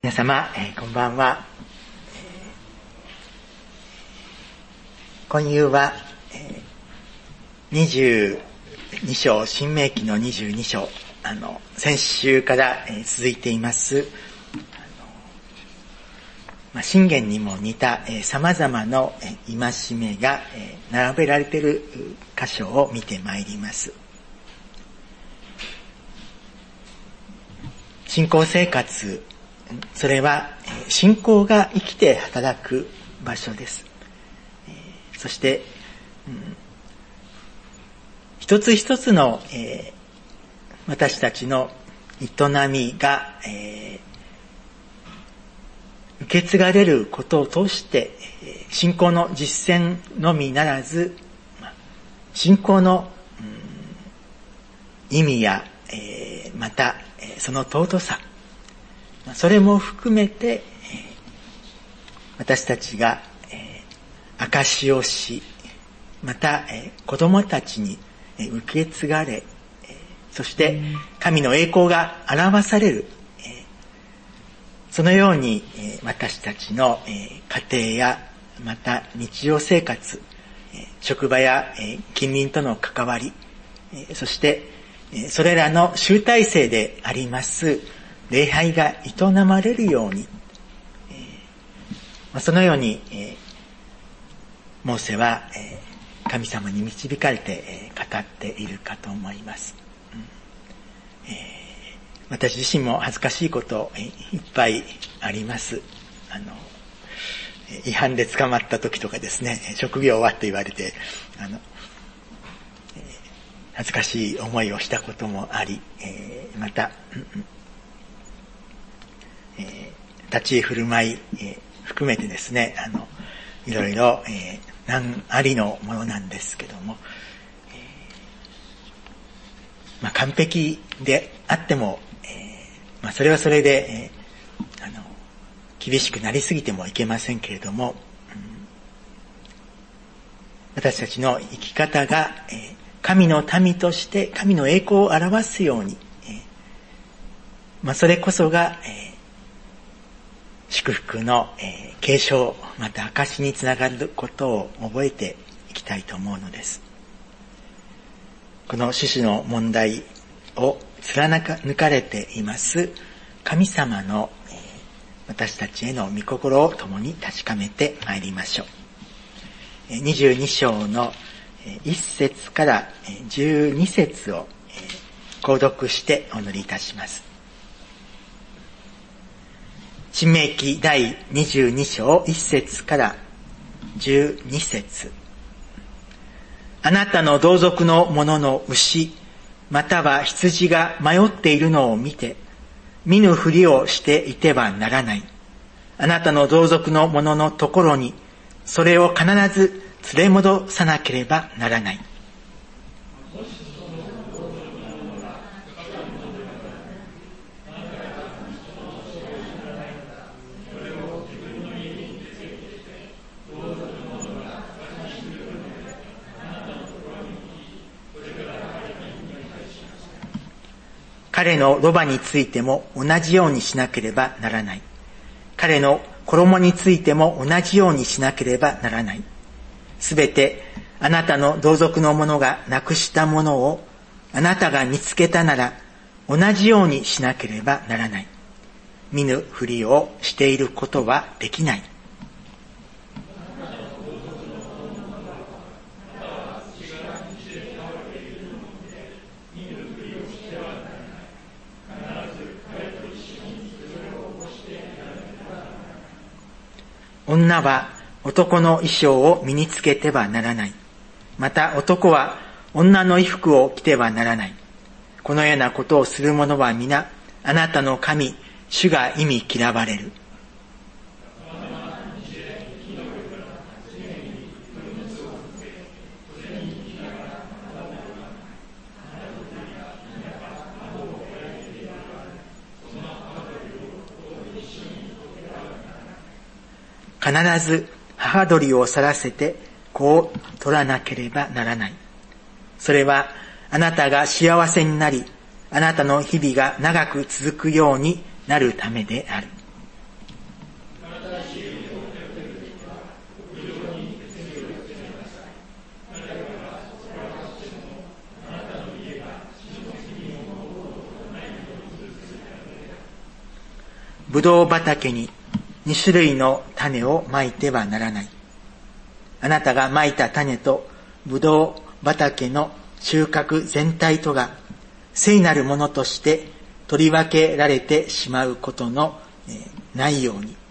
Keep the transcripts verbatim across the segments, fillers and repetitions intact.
皆様、えー、こんばんは。今夕は、えー、にじゅうに章、新明記のにじゅうに章、あの先週から、えー、続いていますあの、まあ、箴言にも似た、えー、様々な、えー、戒めが、えー、並べられている箇所を見てまいります。信仰生活、それは信仰が生きて働く場所です。そして、うん、一つ一つの、えー、私たちの営みが、えー、受け継がれることを通して信仰の実践のみならず、信仰の、うん、意味や、えー、またその尊さ、それも含めて私たちが証しをし、また子供たちに受け継がれ、そして神の栄光が表される、そのように私たちの家庭やまた日常生活、職場や近隣との関わり、そしてそれらの集大成であります礼拝が営まれるように、そのようにモーセは神様に導かれて語っているかと思います。私自身も恥ずかしいこといっぱいあります。あの違反で捕まった時とかですね、職業はと言われてあの恥ずかしい思いをしたこともあり、えー、また、えー、立ち振る舞い、えー、含めてですね、あのいろいろ、えー、難ありのものなんですけども、えーまあ、完璧であっても、えーまあ、それはそれで、えー、あの厳しくなりすぎてもいけませんけれども、うん、私たちの生き方が、えー神の民として神の栄光を表すように、えーまあ、それこそが、えー、祝福の、えー、継承また証につながることを覚えていきたいと思うのです。この種々の問題を貫か抜かれています神様の、えー、私たちへの御心を共に確かめてまいりましょう。にじゅうに章のいっ節からじゅうに節を購読してお祈りいたします。新明記第にじゅうに章いっ節からじゅうに節。あなたの同族の者の牛または羊が迷っているのを見て見ぬふりをしていてはならない。あなたの同族の者のところにそれを必ず連れ戻さなければならない。彼のロバについても同じようにしなければならない。彼の衣についても同じようにしなければならない。すべてあなたの同族の者がなくしたものをあなたが見つけたなら同じようにしなければならない。見ぬふりをしていることはできない。女は男の衣装を身につけてはならない。また男は女の衣服を着てはならない。このようなことをする者は皆あなたの神主が忌み嫌われる。必ず母鳥を去らせて子を取らなければならない。それはあなたが幸せになり、あなたの日々が長く続くようになるためである。 ブドウ畑に二種類の種をまいてはならない。あなたがまいた種とブドウ畑の収穫全体とが聖なるものとして取り分けられてしまうことのないように。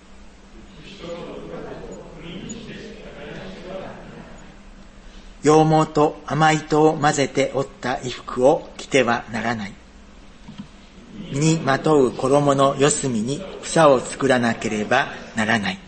羊毛と甘糸を混ぜて織った衣服を着てはならない。身にまとう衣の四隅に房を作らなければならない。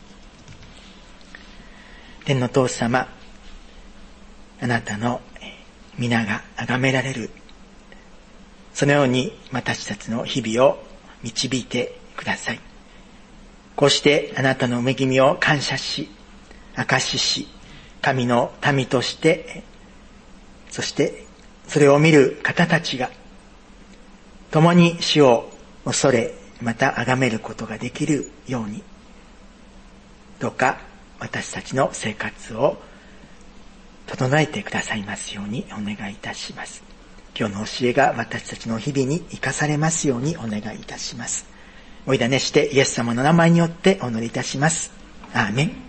天の父様、あなたの皆が崇められる、そのように私たちの日々を導いてください。こうしてあなたの恵みを感謝し、証しし、神の民として、そしてそれを見る方たちが共に主を恐れ、また崇めることができるように、どうか私たちの生活を整えてくださいますようにお願いいたします。今日の教えが私たちの日々に生かされますようにお願いいたします。お委ねしてイエス様の名前によってお祈りいたします。アーメン。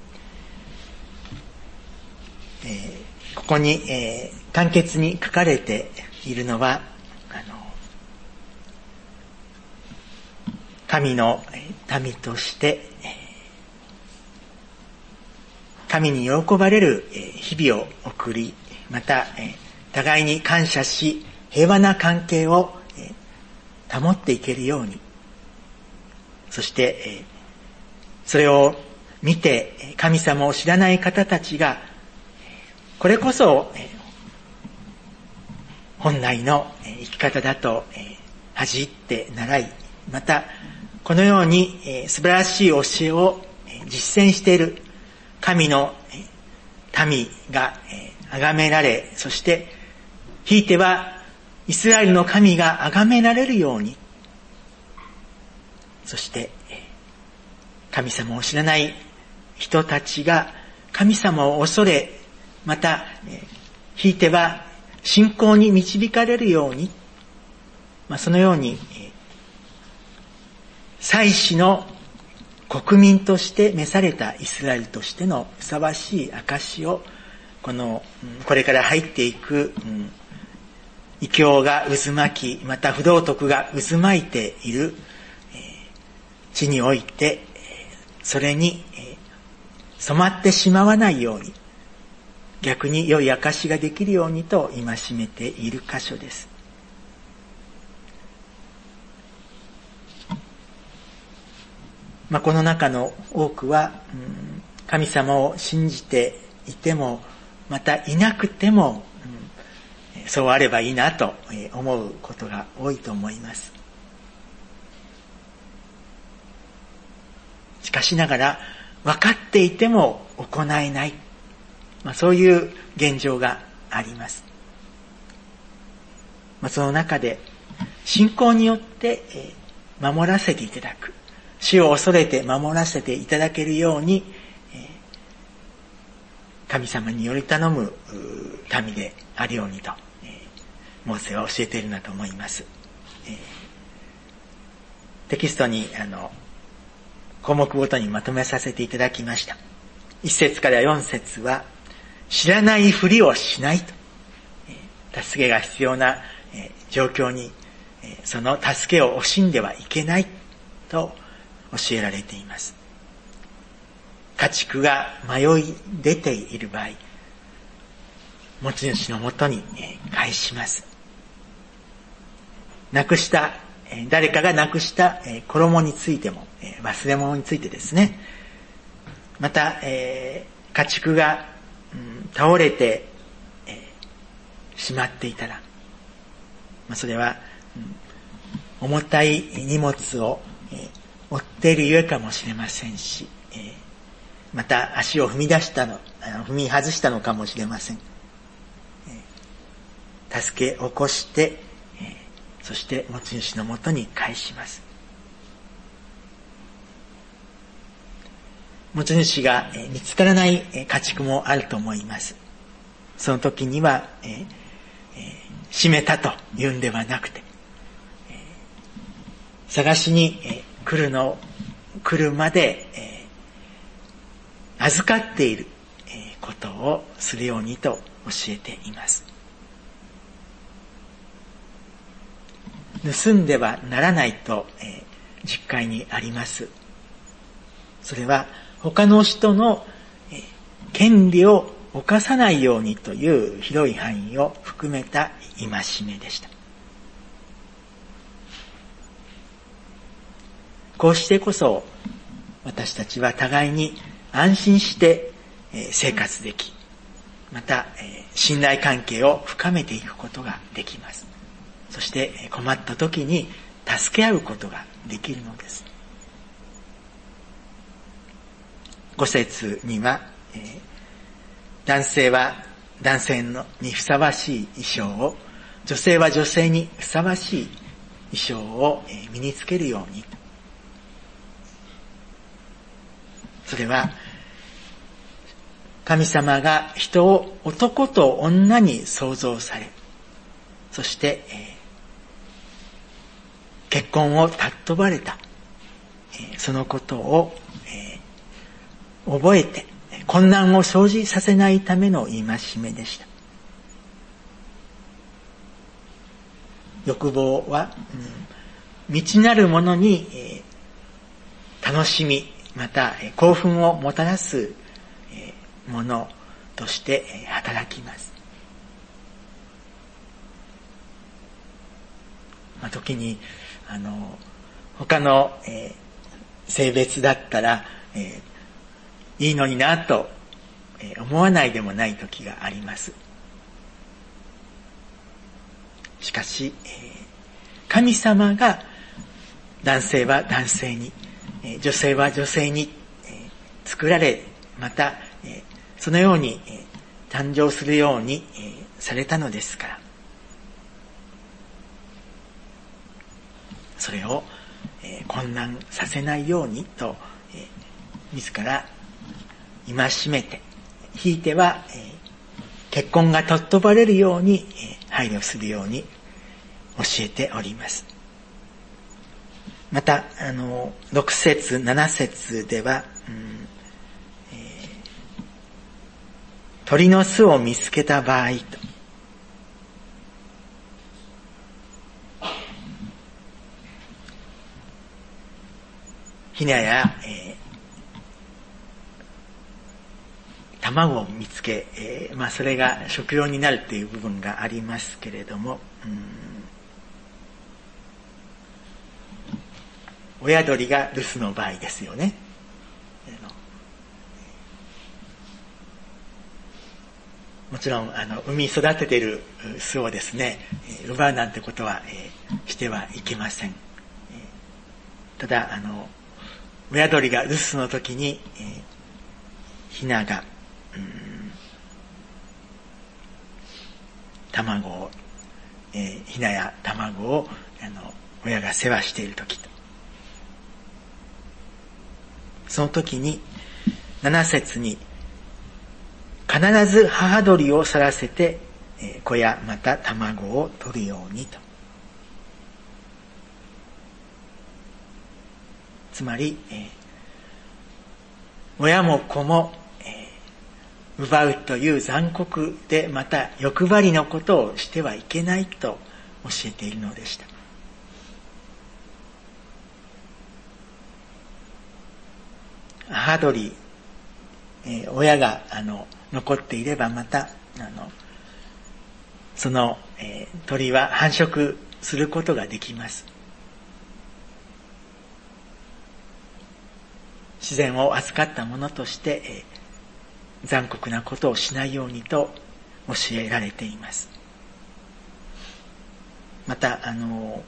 えー、ここに、えー、簡潔に書かれているのは、あの神の民として、神に喜ばれる日々を送り、また互いに感謝し、平和な関係を保っていけるように、そしてそれを見て神様を知らない方たちが、これこそ本来の生き方だと恥じって習い、またこのように素晴らしい教えを実践している神の民が崇められ、そしてひいてはイスラエルの神が崇められるように、そして神様を知らない人たちが神様を恐れ、またひいては信仰に導かれるように、まあ、そのように祭司の国民として召されたイスラエルとしてのふさわしい証を、このこれから入っていく、うん、異教が渦巻き、また不道徳が渦巻いている、えー、地において、それに、えー、染まってしまわないように、逆に良い証ができるようにと戒めている箇所です。まあ、この中の多くは、うん、神様を信じていても、またいなくても、うん、そうあればいいなと思うことが多いと思います。しかしながら、分かっていても行えない、まあ、そういう現状があります。まあ、その中で、信仰によって守らせていただく。主を恐れて守らせていただけるように、神様により頼む民であるようにと、モーセは教えているなと思います。テキストにあの項目ごとにまとめさせていただきました。いっ節からよん節は、知らないふりをしないと、助けが必要な状況にその助けを惜しんではいけないと教えられています。家畜が迷い出ている場合、持ち主のもとに返します。なくした、誰かがなくした衣についても、忘れ物についてですね。また、家畜が倒れてしまっていたら、それは重たい荷物を追っているゆえかもしれませんし、また足を踏み出したの、踏み外したのかもしれません。助け起こして、そして持ち主のもとに返します。持ち主が見つからない家畜もあると思います。その時には、えー、閉めたというんではなくて、探しに来るの、来るまで、えー、預かっていることをするようにと教えています。盗んではならないと、えー、実会にあります。それは他の人の、えー、権利を侵さないようにという広い範囲を含めた戒めでした。こうしてこそ私たちは互いに安心して生活でき、また信頼関係を深めていくことができます。そして困った時に助け合うことができるのです。ご節には、男性は男性にふさわしい衣装を、女性は女性にふさわしい衣装を身につけるように。それは神様が人を男と女に創造され、そして、えー、結婚を尊ばれた、えー、そのことを、えー、覚えて混乱を生じさせないための戒めでした。欲望は、うん、未知なるものに、えー、楽しみまた興奮をもたらすものとして働きます。まあ、時にあの他の、えー、性別だったら、えー、いいのになと思わないでもない時があります。しかし、えー、神様が男性は男性に、女性は女性に作られ、またそのように誕生するようにされたのですから、それを混乱させないようにと自ら戒めて、ひいては結婚が尊ばれるように配慮するように教えております。また、あの、ろく節、なな節では、うんえー、鳥の巣を見つけた場合と、ヒナや、えー、卵を見つけ、えー、まあそれが食用になるという部分がありますけれども、うん親鳥が留守の場合ですよね。もちろんあの産み育てている巣をですね奪うなんてことは、えー、してはいけません。えー、ただあの親鳥が留守の時に、えー、ヒナが、うん、卵を、えー、ヒナや卵をあの親が世話している時と、その時になな節に必ず母鳥を去らせて子やまた卵を取るようにと。つまり、えー、親も子も、えー、奪うという残酷でまた欲張りのことをしてはいけないと教えているのでした。母鳥、えー、親があの残っていればまたあのその、えー、鳥は繁殖することができます。自然を扱ったものとして、えー、残酷なことをしないようにと教えられています。またあの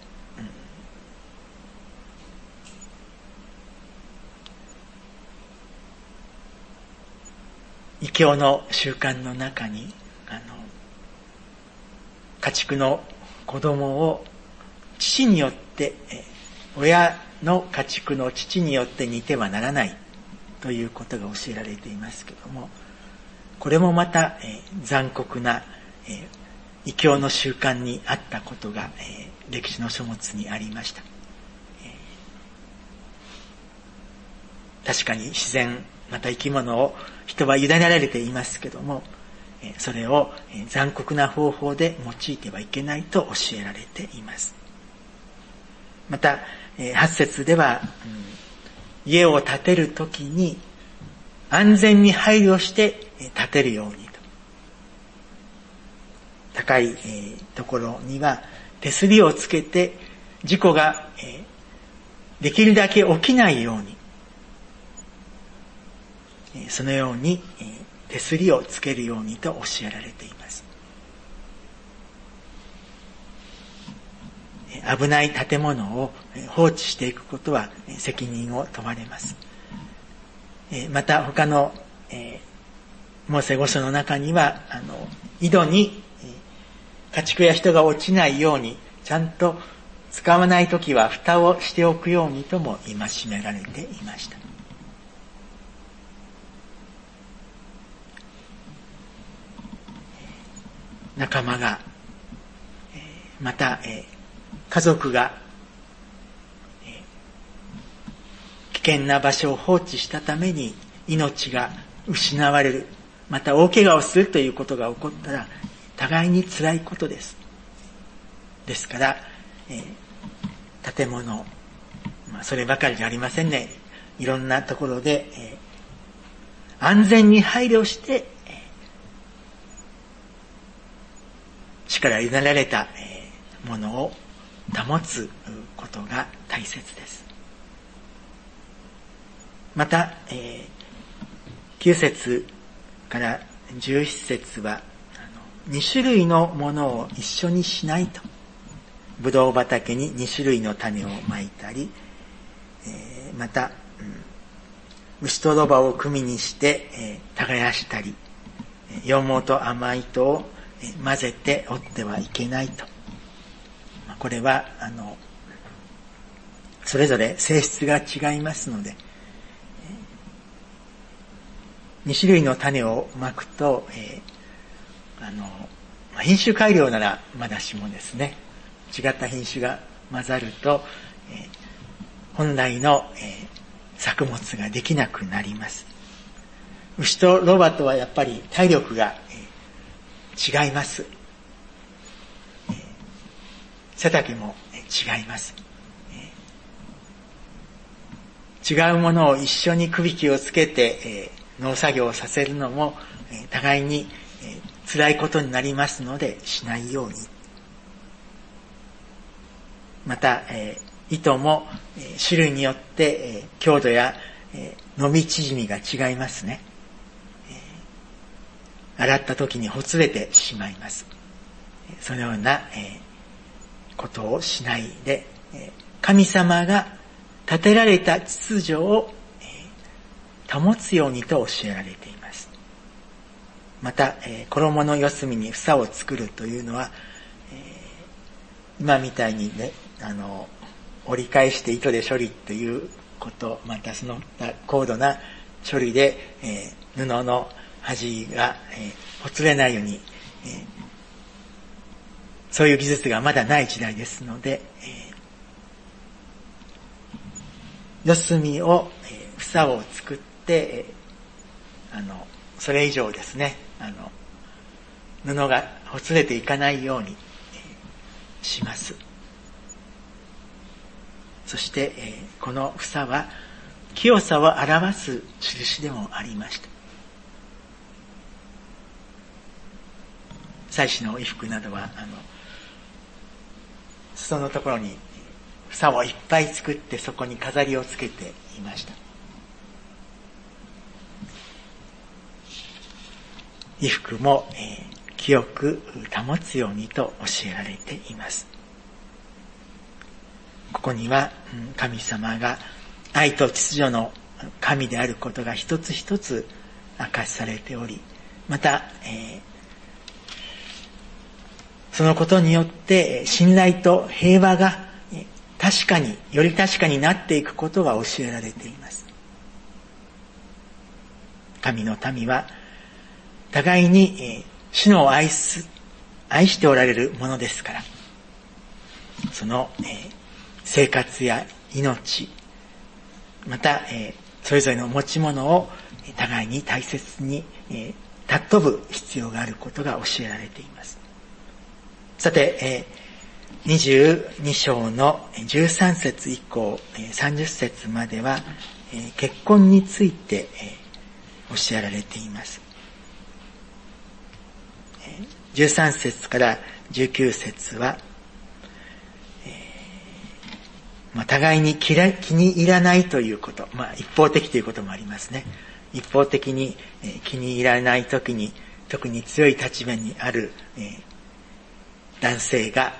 異教の習慣の中にあの家畜の子供を父によって親の家畜の父によって似てはならないということが教えられていますけれども、これもまた、えー、残酷な、えー、異教の習慣にあったことが、えー、歴史の書物にありました。え確かに自然、また生き物を人は委ねられていますけども、それを残酷な方法で用いてはいけないと教えられています。また、はち節では、家を建てるときに安全に配慮して建てるようにと。高いところには手すりをつけて事故ができるだけ起きないように、そのように手すりをつけるようにと教えられています。危ない建物を放置していくことは責任を問われます。また他のモーセ五書の中には、あの井戸に家畜や人が落ちないようにちゃんと使わないときは蓋をしておくようにとも戒められていました。仲間が、また家族が危険な場所を放置したために命が失われる、また大怪我をするということが起こったら互いに辛いことです。ですから、えー、建物、まあ、そればかりじゃありませんね。いろんなところで、えー、安全に配慮して、えー、力委ねられた、えー、ものを保つことが大切です。また、えー、きゅう節からじゅういち節はに種類のものを一緒にしないと。ぶどう畑にに種類の種をまいたり、えー、また、うん、牛とロバを組にして、えー、耕したり、羊毛と甘糸を混ぜて織ってはいけないと。これはあのそれぞれ性質が違いますので、に種類の種をまくと、えー、あの品種改良ならまだしもですね、違った品種が混ざると、えー、本来の、えー、作物ができなくなります。牛とロバとはやっぱり体力が、えー、違います。えー、背丈も、えー、違います、えー。違うものを一緒に区引きをつけて、えー農作業をさせるのも互いに辛いことになりますのでしないように。また糸も種類によって強度や伸び縮みが違いますね。洗った時にほつれてしまいます。そのようなことをしないで、神様が立てられた秩序を保つようにと教えられています。また、えー、衣の四隅に房を作るというのは、えー、今みたいにね、あの折り返して糸で処理ということ、またその高度な処理で、えー、布の端が、えー、ほつれないように、えー、そういう技術がまだない時代ですので、えー、四隅を、えー、房を作ってであのそれ以上ですね、あの布がほつれていかないように、えー、します。そして、えー、この房は清さを表す印でもありました。祭司の衣服などはあの裾のところに房をいっぱい作ってそこに飾りをつけていました。衣服も、えー、清く保つようにと教えられています。ここには、うん、神様が愛と秩序の神であることが一つ一つ明かしされており、また、えー、そのことによって信頼と平和が確かにより確かになっていくことが教えられています。神の民は互いに、えー、主の愛す、愛しておられるものですから、その、えー、生活や命、また、えー、 それぞれの持ち物を互いに大切に尊ぶ必要があることが教えられています。さて、にじゅうに章のじゅうさん節以降さんじゅっ節までは結婚について教えられています。じゅうさん節からじゅうきゅう節は、まあ、互いに気に入らないということ、まあ、一方的ということもありますね。一方的に気に入らないときに、特に強い立場にある男性が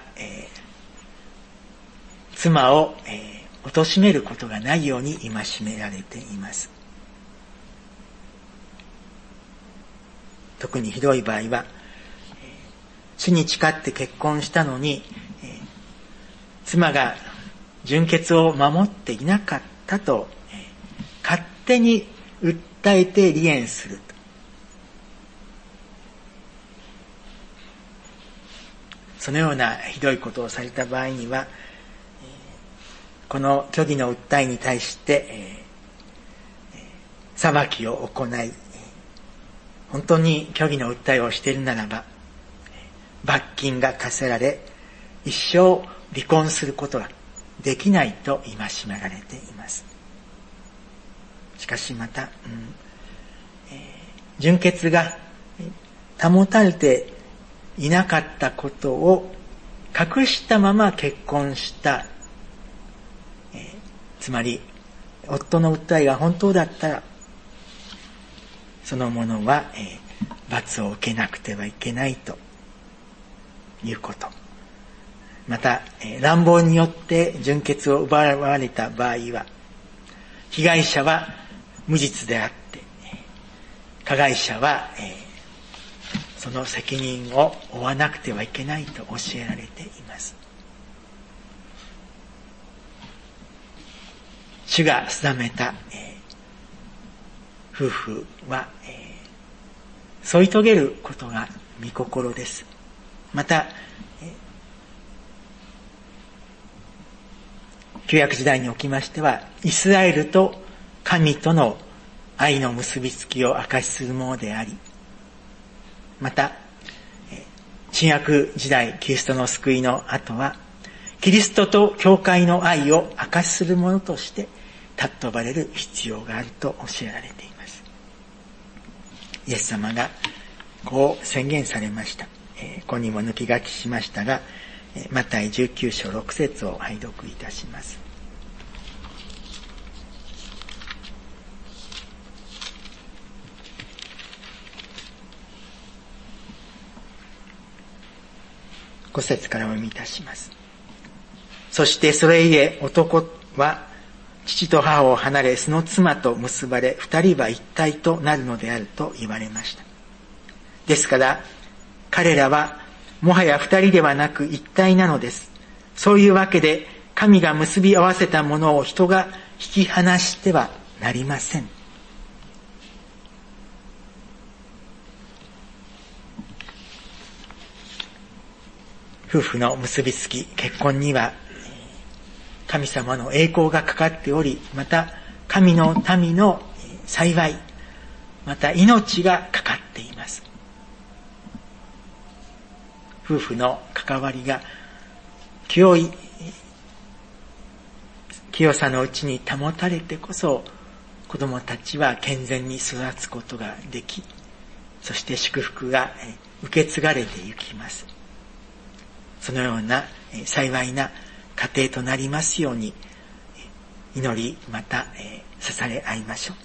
妻を貶めることがないように戒められています。特にひどい場合は、主に誓って結婚したのに、妻が純潔を守っていなかったと、勝手に訴えて離縁すると。そのようなひどいことをされた場合には、この虚偽の訴えに対して、裁きを行い、本当に虚偽の訴えをしているならば、罰金が課せられ、一生離婚することができないと戒められています。しかしまた、うんえー、純潔が保たれていなかったことを隠したまま結婚した、えー、つまり夫の訴えが本当だったら、その者は、えー、罰を受けなくてはいけないということ。また、えー、乱暴によって純潔を奪われた場合は、被害者は無実であって、加害者は、えー、その責任を負わなくてはいけないと教えられています。主が定めた、えー、夫婦は、えー、添い遂げることが御心です。また、旧約時代におきましては、イスラエルと神との愛の結びつきを証しするものであり、また、新約時代、キリストの救いの後は、キリストと教会の愛を証しするものとして尊ばれる必要があると教えられています。イエス様がこう宣言されました。ここにも抜き書きしましたが、マタイじゅうきゅう章ろく節を拝読いたします。ご節からお読みいたします。そしてそれゆえ男は父と母を離れ、その妻と結ばれ、二人は一体となるのであると言われました。ですから彼らはもはや二人ではなく一体なのです。そういうわけで神が結び合わせたものを人が引き離してはなりません。夫婦の結びつき、結婚には神様の栄光がかかっており、また神の民の幸い、また命がかかっています。夫婦の関わりが清い、清さのうちに保たれてこそ、子供たちは健全に育つことができ、そして祝福が受け継がれていきます。そのような幸いな家庭となりますように、祈り、また捧げ合いましょう。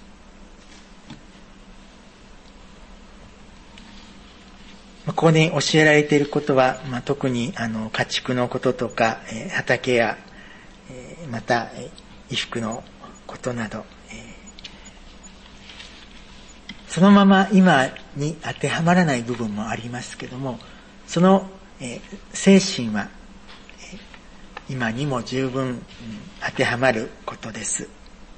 ここに教えられていることは、まあ、特にあの家畜のこととか、えー、畑や、えー、また衣服のことなど、えー、そのまま今に当てはまらない部分もありますけども、その、えー、精神は、えー、今にも十分、うん、当てはまることです。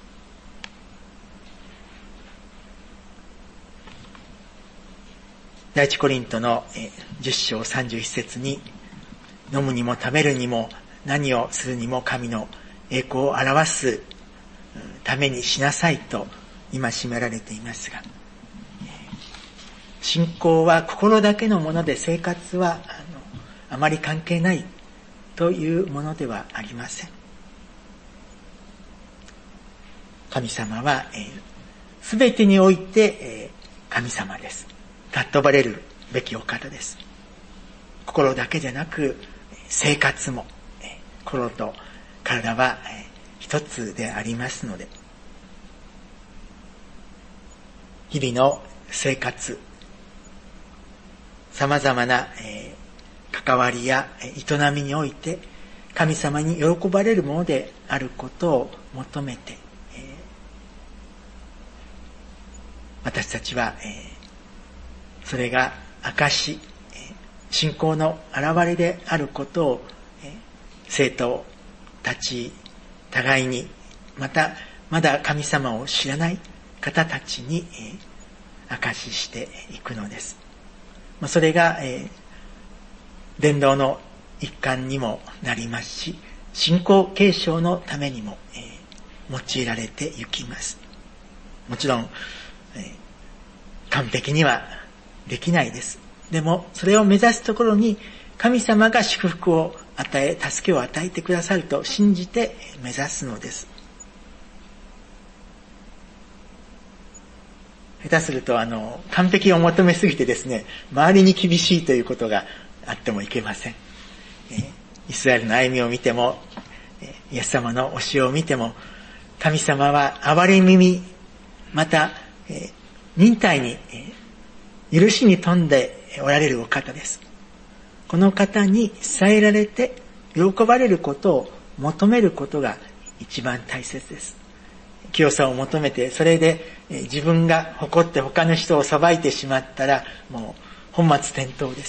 第一コリントのじゅっ章さんじゅういち節に、飲むにも食べるにも何をするにも神の栄光を表すためにしなさいと今締められていますが、信仰は心だけのもので生活はあのあまり関係ないというものではありません。神様はすべ、えー、てにおいて、えー、神様です。尊ばれるべきお方です。心だけでなく生活も、えー、心と体は、えー、一つでありますので、日々の生活、様々な、えー、関わりや営みにおいて神様に喜ばれるものであることを求めて、えー、私たちは、えー、それが証、えー、信仰の表れであることを、えー、生徒たち互いに、またまだ神様を知らない方たちに、えー、証ししていくのです。それが、えー、伝道の一環にもなりますし、信仰継承のためにも、えー、用いられていきます。もちろん、えー、完璧にはできないです。でもそれを目指すところに神様が祝福を与え、助けを与えてくださると信じて目指すのです。下手するとあの完璧を求めすぎてですね、周りに厳しいということがあってもいけません。えー、イスラエルの歩みを見ても、えー、イエス様の教えを見ても、神様は憐れみみ、また、えー、忍耐に、えー、許しに富んでおられるお方です。この方に支えられて喜ばれることを求めることが一番大切です。清さを求めて、それで自分が誇って他の人を裁いてしまったら、もう本末転倒です。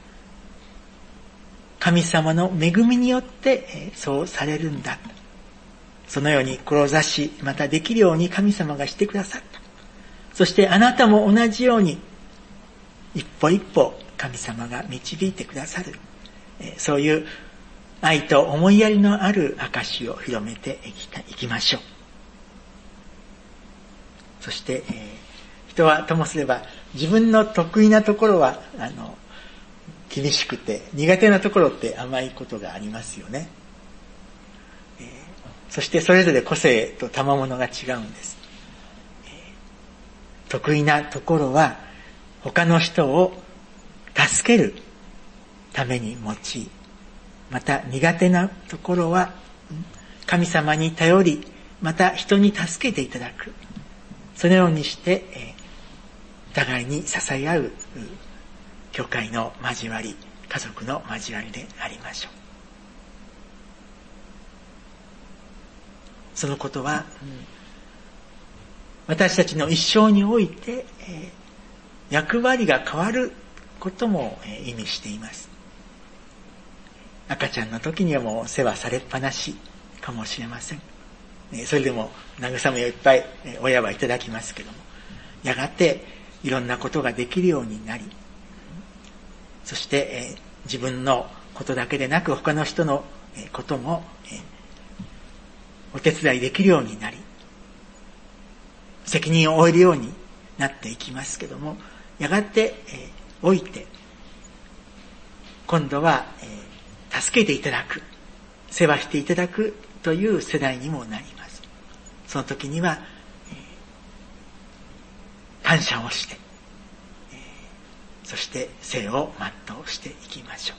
神様の恵みによってそうされるんだ。そのように志し、またできるように神様がしてくださった。そしてあなたも同じように、一歩一歩神様が導いてくださる。そういう愛と思いやりのある証を広めていきたい、いきましょう。そして、えー、人はともすれば自分の得意なところはあの厳しくて、苦手なところって甘いことがありますよね。えー、そしてそれぞれ個性と賜物が違うんです。えー、得意なところは他の人を助けるために用い、また苦手なところは神様に頼り、また人に助けていただく。そのようにして、えー、互いに支え合う教会の交わり、家族の交わりでありましょう。そのことは、うん、私たちの一生において、えー、役割が変わることも、えー、意味しています。赤ちゃんの時にはもう世話されっぱなしかもしれません。それでも慰めをいっぱい親はいただきますけども、やがていろんなことができるようになり、そして自分のことだけでなく他の人のこともお手伝いできるようになり、責任を負えるようになっていきますけども、やがておいて今度は助けていただく、世話していただくという世代にもなります。その時には、えー、感謝をして、えー、そして生を全うしていきましょ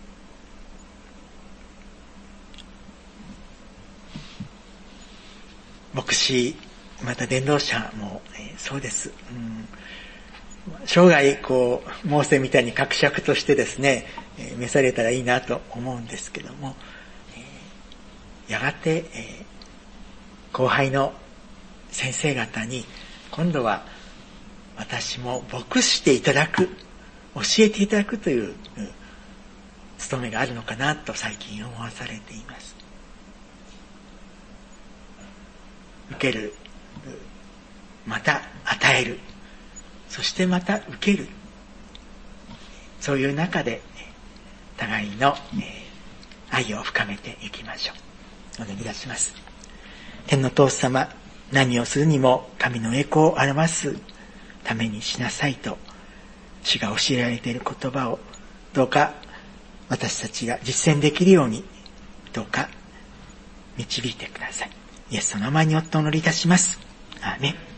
う。牧師、また伝道者も、えー、そうです。うん、生涯こうモーセみたいに格尺としてですね、えー、召されたらいいなと思うんですけども、えー、やがて、えー後輩の先生方に今度は私も牧師していただく、教えていただくという務めがあるのかなと最近思わされています。受ける、また与える、そしてまた受ける、そういう中で互いの愛を深めていきましょう。お願いいたします。天の父様、 何をするにも神の栄光を表すためにしなさいと主が教えられている言葉をどうか私たちが実践できるようにどうか導いてください。イエスの名前にお祈りいたします。アーメン。